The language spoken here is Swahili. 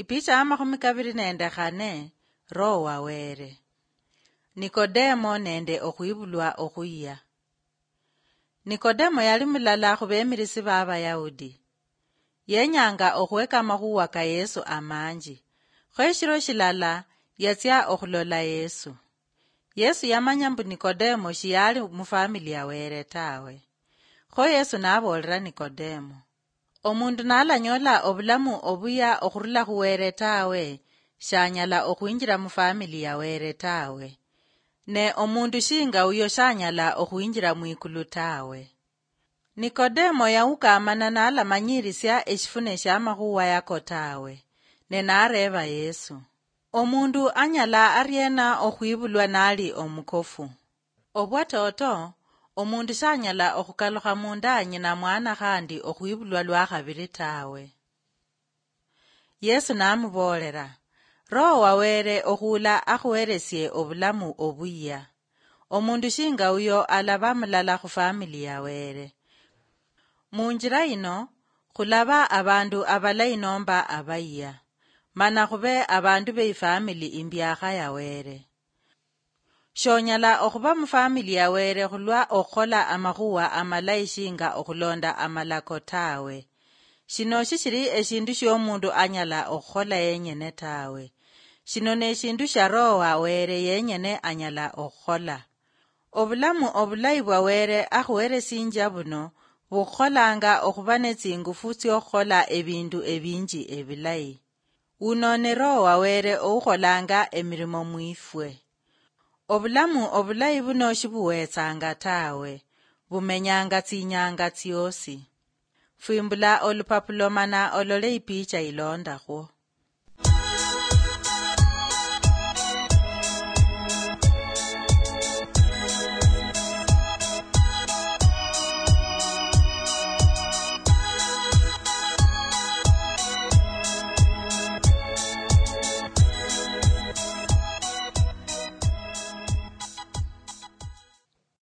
Ipicha amakhumi kabiri nende khane Roho wa Were. Nikodemo nende okhwibulwa okhuya. Nikodemo yali mulala khubemirisi b'Abayahudi. Yenyanga okhweka makhuwa ka Yesu amanji. Khweshilo shilala yatsya okhulola Yesu. Yesu yamanya mbu Nikodemo shiyali mufamili ya Were tawe. Kho Yesu nabolera Nikodemo, omundu nalanyola obulamu obuya okhurula khuwere tawe, shanyala okhwinjira mufamili ya Were tawe. Ne omundu shinga uyo shanyala okhwinjira mwikulu tawe. Nikodemo yaukamana nalamanyirisya eshifune sha makhuwa yako tawe, ne nareba Yesu, omundu anyala aryena okhwibulwa nali omukofu? Obwatoto, omundu shanyala okhukalukha munda nyina mwana khandi okhwibulwa lwakhabiri tawe. Yesu namubolera, Roho wa Were okhula akhuweresye obulamu obuya. Omundu shinga uyo alaba mulala khufamili ya Were. Munjira ino, khulaba abandu abalayi nomba abaya. Mana khube abandu beifamili imbyakha ya Were. Shonyala okhuba mufamili ya Were khulwa okhola amakhuwa amalayi shinga okhulonda amalako tawe. Shino shishiri eshindu sh'omundu anyala okhola yenyene tawe. Shino ne shindu sha Roho wa Were yenyene anyala okhola. Obulamu obulayi bwa Were akhuweresinja buno bukholanga okhuba netsingufu ts'okhola ebindu ebinji ebilayi. Uno ne Roho wa Were okholanga emirimo mwifwe. Obulamu obulayi buno shibuwetsanga tawe, bumenyanga tsinyanga tsiosi. Fwimbula olupapulo mana olole ipicha ilondakho.